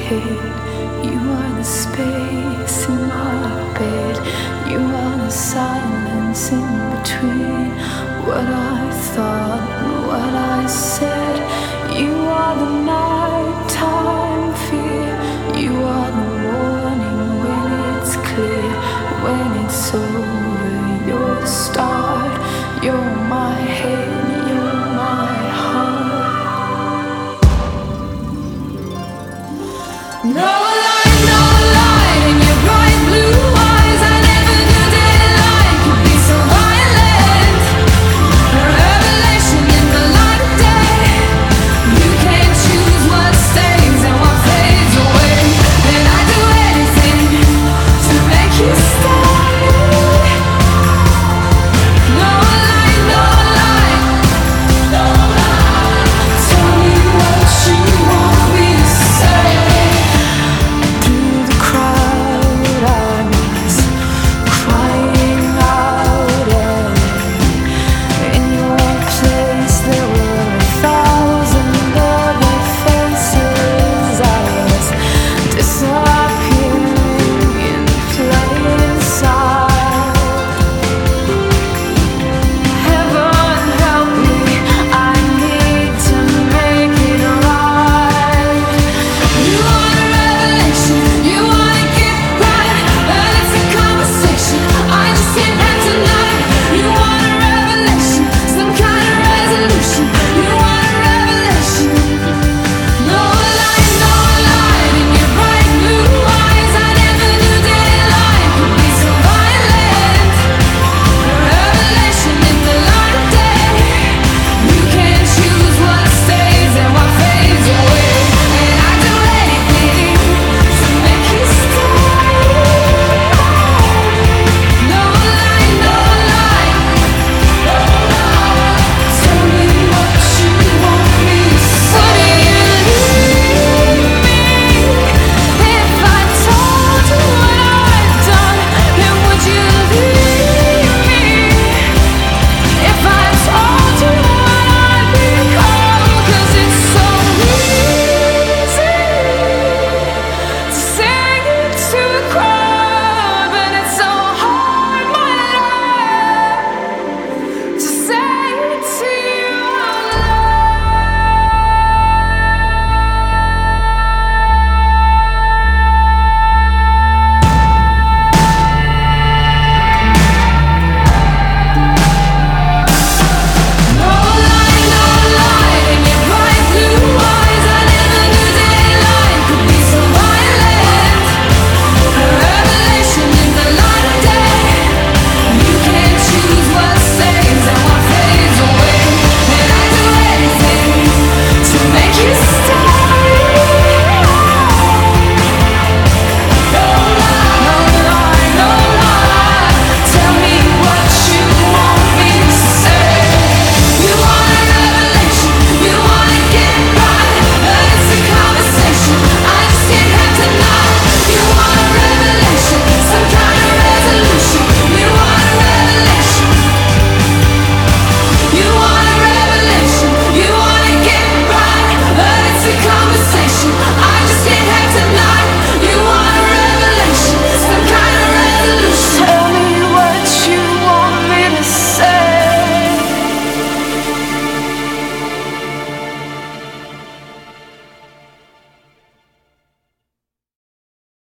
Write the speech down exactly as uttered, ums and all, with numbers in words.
head. You are the space in my bed. You are the silence in between what I thought and what I said. You are the nighttime fear. You are the morning when it's clear. When it's over, you're the start. You're my head, you're my heart. No!